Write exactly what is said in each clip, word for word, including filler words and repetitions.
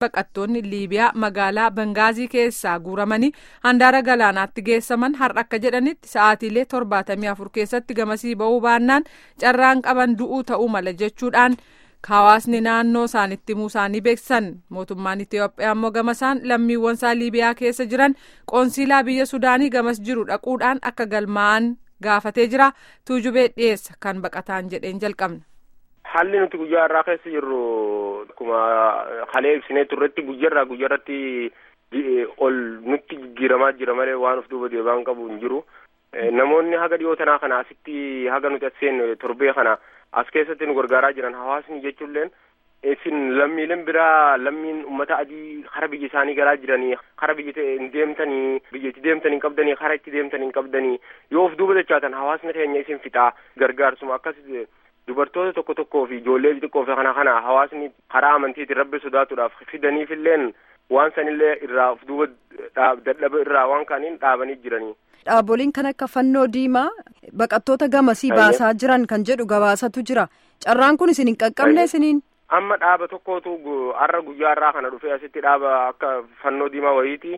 Baqattoonni Liibiyaa magaalaa Bengaazii keessaa guuramanii handaara galaanaatti geessaman har'a akka jedhanitti sa'aatiilee torbaatamii afur keessatti gamasii ba'uu baannaan carraan qaban du'uu ta'uu mala jechuudhaan hawaasni naannoo isaanitti himuu isaanii beeksisan. Mootummaan Itoophiyaa immoo gamasaan lammiiwwan isaa Liibiyaa keessa jiran qoonsiilaa biyya Sudaanii gamas jiru dhaquudhaan akka galmaa'an gaafatee jira. Tuujubee dhiyeessa kan baqataan jedheen jalqabna. Haalli nuti guyyaa irraa keessa jirru akkuma halee ibsinee turretti guyyaarraa guyyaarratti ol nutti jijjiiramaa jira malee waan of duuba deebaan qabu hin jiru. Namoonni haga dhiyoo tanaa kana asitti haga nuti as seenne torbee kana as keessatti nu gargaaraa jiran hawaasni jechuulleen isin lammiileen biraa lammiin uummata adii hara biyya isaanii galaa jiranii hara biyya hin deemtanii biyya itti deemtanii hin qabdanii hara itti deemtanii hin qabdanii yoo of duuba dachaatan hawaasni keenya isin fixaa gargaarsuma akkas dubartoota tokko tokkoo fi ijoollee xixiqqoo fi kana kana hawaasni karaa amantiitiin rabbi sodaatuudhaaf fidaniifilleen waan sanillee irraa of duuba dadhaba irraa waan kaaniin dhaabanii jiranii. Dhaaboliin kan akka fannoo diimaa baqattoota gamasii baasaa jiran kan jedhu gabaasatu jira. Carraan kun isin hin qaqqabne isiniin? Amma dhaaba tokkootu har'a guyyaa irraa kana dhufee asitti dhaaba akka fannoo diimaa wayiiti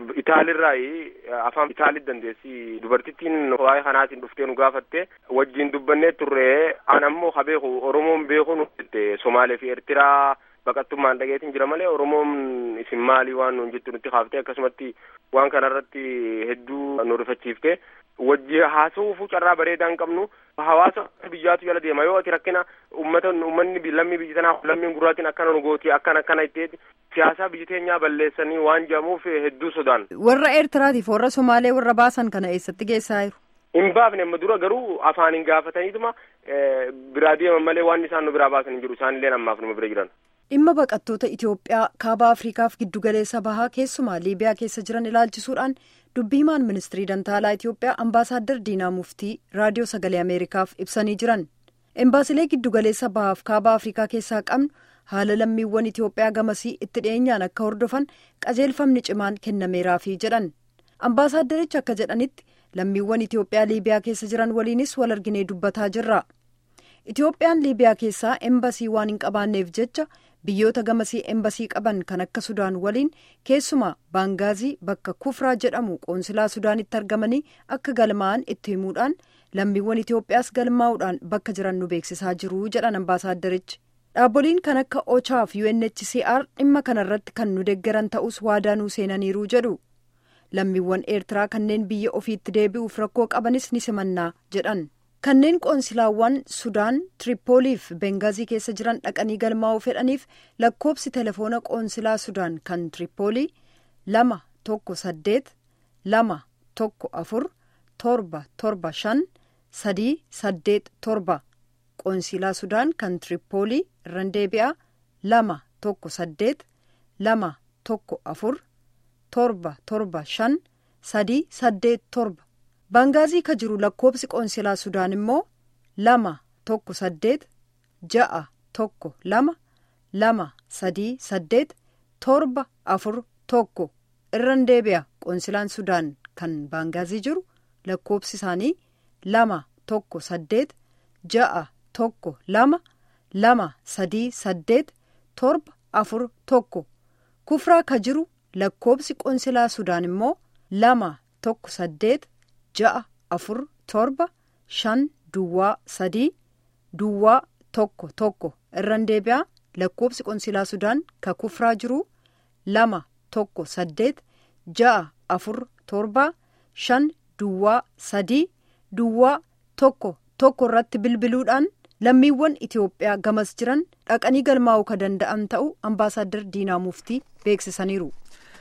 Itaalirraa afaan Itaalii dandeessi dubartittiin waa'ee kanaatiin dhuftee nu gaafatte wajjin dubbannee turre an ammoo ha beeku Oromoon beeku nu jette Somaalee fi Eertiraa baqattummaan dhageetiin jira malee Oromoon isin maalii waan nuun jettu nutti kaaftee akkasumatti waan kanarratti hedduu nu rifachiifte wajji haasa'uuf carraa bareedaa hin qabnu hawaasa biyyaatu jala deema yoo ati rakkina ummata ummanni lammii biyya tanaa lammiin gurraatiin akkana nu gooti akkana akkana itteeti siyaasaa biyya teenyaa balleessanii waan jedhamuuf hedduu sodaan. Warra Eertiraatiif warra Somaalee warra baasan kana eessatti geessaa jiru? Hin baafne amma dura garuu afaan hin gaafataniituma biraa deeman malee waan isaan nu biraa baasan hin jiru isaanillee ammaaf numa bira jiran. Dhimma baqattoota Itoophiyaa kaaba Afriikaaf giddugaleessa bahaa keessumaa Liibiyaa keessa jiran ilaalchisuudhaan dubbiimaan ministirii dantaalaa Itoophiyaa ambaasaaddar Diinaa Muftii raadiyoo sagalee Ameerikaaf ibsanii jiran. Embaasilee giddugaleessa bahaaf kaaba Afriikaa keessaa qabnu haala lammiiwwan Itoophiyaa gamasii itti dhiyeenyaan akka hordofan qajeelfamni cimaan kennameeraafi jedhan. Ambaasaaddarichi akka jedhanitti lammiiwwan Itoophiyaa Liibiyaa keessa jiran waliinis wal arginee dubbataa jirra. Itoophiyaan Liibiyaa keessaa embasii waan hin qabaanneef jecha biyyoota gamasii embasii qaban kan akka Sudaan waliin keessumaa Baangaazii bakka Kufraa jedhamu qoonsilaa Sudaanitti argamanii akka galmaa'an itti himuudhaan lammiiwwan Itoophiyaas galmaa'uudhaan bakka jiran nu beeksisaa jiru jedhan ambaasaaddarichi. Dhaaboliin kan akka Ochaa fi U N H C R dhimma kanarratti kan nu deeggaran ta'us waadaa nuu seenaniiru jedhu. Lammiiwwan Eertiraa kanneen biyya ofiitti deebi'uuf rakkoo qabanis ni simannaa jedhan. Kanneen qoonsilaawwan Sudaan Tiripooliif Bengaazii keessa jiran dhaqanii galmaa'uu fedhaniif lakkoobsi telefoona qoonsilaa Sudaan kan Tiripoolii lama tokko saddeet lama tokko afur torba torba shan sadii saddeet torba qoonsilaa Sudaan kan Tiripoolii irraan deebi'aa lama tokko saddeet lama tokko afur torba torba shan sadii saddeet torba. Baangaazii ka jiru lakkoobsi qoonsilaa Sudaan immoo lama tokko saddeet ja'a tokko lama lama sadii saddeet torba afur tokko irraan deebi'a qoonsilaan Sudaan kan Baangaazii jiru lakkoobsi isaanii lama tokko saddeet ja'a tokko lama lama sadii saddeet torba afur tokko Kufraa ka jiru lakkoobsi qoonsilaa Sudaan immoo lama tokko saddeet ja'a afur torba shan duwwaa sadii duwwaa tokko tokko irraan deebi'aa lakkoobsi qoonsilaa Sudaan ka Kufraa jiru lama tokko saddeet ja'a afur torba shan duwwaa sadii duwwaa tokko tokko irratti bilbiluudhaan lammiiwwan Itoophiyaa gamas jiran dhaqanii galmaa'uu ka danda'an ta'uu ambaasaaddar Diinaa Muftii beeksisaniiru.